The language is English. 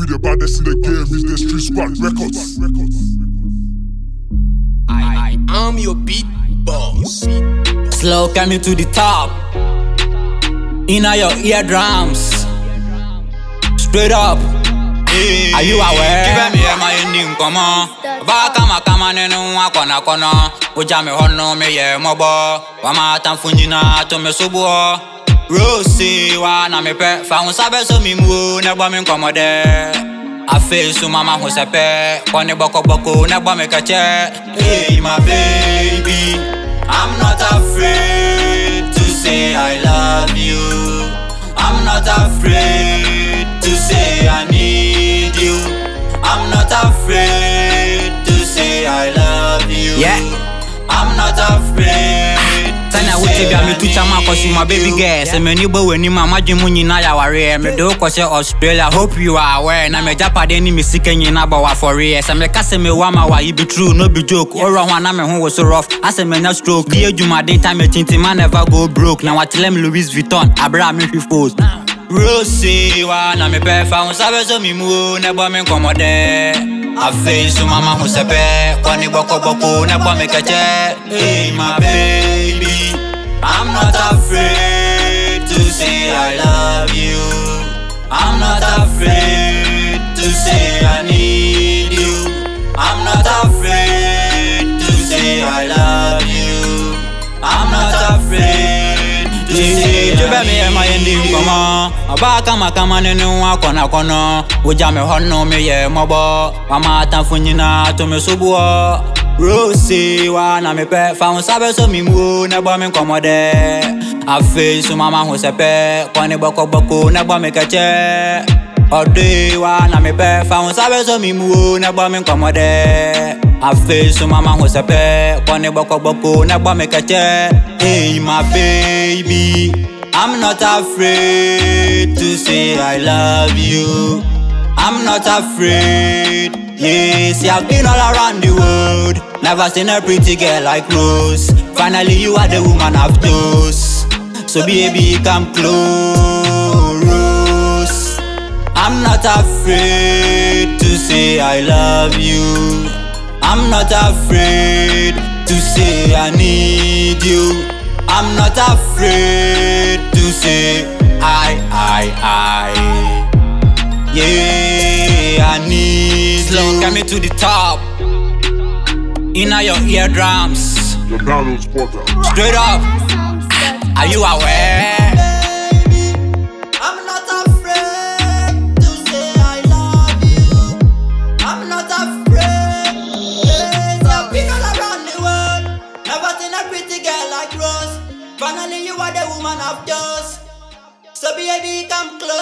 the baddest in the game is the Street Squad Records. I am your beat boss. Slow coming to the top. Inna your eardrums. Straight up. Hey, are you aware? Give me my ending, come on. Kama nenu akona kona. Uja me hono me ye mobo. Wama tamfunjina to me subo. Rose wana me pe. Fa unsabe so mi mu ne bo me nkomode. I feel so mama who sepe. Kone boko boko ne bo me kache. Hey my baby, I'm not afraid to say I love you. I'm not afraid to say I need you. I'm not afraid to say I love you. Yeah. I'm not afraid. Sana wuti bia me tucha ma kosi my baby girl. Se me ni bo weni ma madwemu nyina ya ware. Me do kwose Australia. Hope you are aware. Na me japade ni me sika nyina ba wa for real. Se me ka se me wa ma wa you be true no be joke. Oro ho na me ho was so rough. I say me na stroke. Die adwuma den time tinti man never go broke. Na watele me Louis Vuitton. Abra me fifos. Rose wana me pe fa unsabe so mi mu ne bo me nkomode. I feel so mama who sepe. Kone boko boko ne bo me kache. Hey my baby, I'm not afraid to say I love you. I'm not afraid to say I need you. I'm not afraid to say I love you. I'm not afraid to say I need you. Aba kama nenu akona kono. Uja me hono me ye mobo. Wama tamfunjina to me subo. Rose wana me pe. Fa unsabe so mi mu ne bo me nkomode. I feel so mama who sepe. Kone boko boko ne bo me kache. Ode wana me pe. Fa unsabe so mi mu ne bo me nkomode. I feel so mama who sepe. Kone boko boko ne bo me kache. Hey my baby, I'm not afraid to say I love you. I'm not afraid. Yes, I've been all around the world. Never seen a pretty girl like Rose. Finally, you are the woman I've chose. So baby, come close. I'm not afraid to say I love you. I'm not afraid to say I need you. I'm not afraid to say I. Yeah, I need Slow you. coming to the top. Inna your eardrums. Your download spotter. Straight up. Are you aware? I'm not afraid to say I love you. I'm not afraid. Some people around the world never seen a pretty girl like Rose. Finally, you are the woman of yours. So baby, come close.